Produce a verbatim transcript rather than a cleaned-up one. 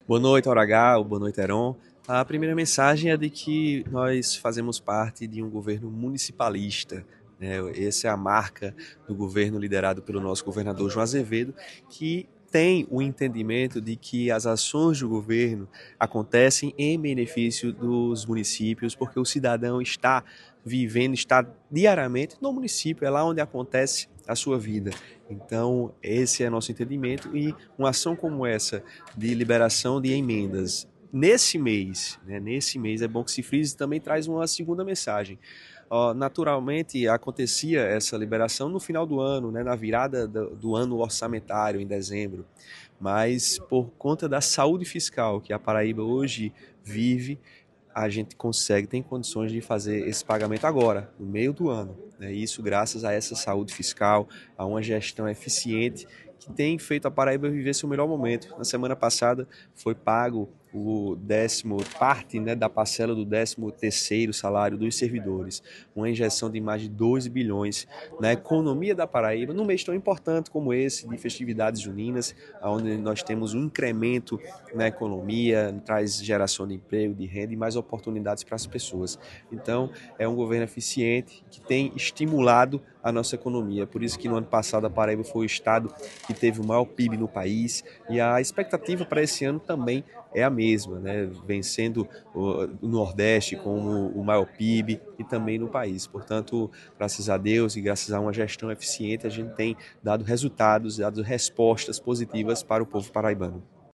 Boa noite, Hora H, ou boa noite, Heron. A primeira mensagem é de que nós fazemos parte de um governo municipalista, né? Essa é a marca do governo liderado pelo nosso governador João Azevedo, que tem o entendimento de que as ações do governo acontecem em benefício dos municípios, porque o cidadão está vivendo, está diariamente no município, é lá onde acontece a sua vida. Então, esse é nosso entendimento e uma ação como essa de liberação de emendas nesse mês, né, nesse mês é bom que se frise, também traz uma segunda mensagem. Uh, naturalmente acontecia essa liberação no final do ano, né, na virada do, do ano orçamentário, em dezembro, mas por conta da saúde fiscal que a Paraíba hoje vive, a gente consegue, tem condições de fazer esse pagamento agora, no meio do ano. Né? Isso graças a essa saúde fiscal, a uma gestão eficiente que tem feito a Paraíba viver seu melhor momento. Na semana passada foi pago o décimo parte, né, da parcela do décimo terceiro salário dos servidores, uma injeção de mais de dois bilhões na economia da Paraíba, num mês tão importante como esse, de festividades juninas, onde nós temos um incremento na economia, traz geração de emprego, de renda e mais oportunidades para as pessoas. Então, é um governo eficiente que tem estimulado a nossa economia. Por isso que no ano passado a Paraíba foi o estado que teve o maior P I B no país e a expectativa para esse ano também é a mesma, né? Vencendo o Nordeste como o maior P I B e também no país. Portanto, graças a Deus e graças a uma gestão eficiente, a gente tem dado resultados, dado respostas positivas para o povo paraibano.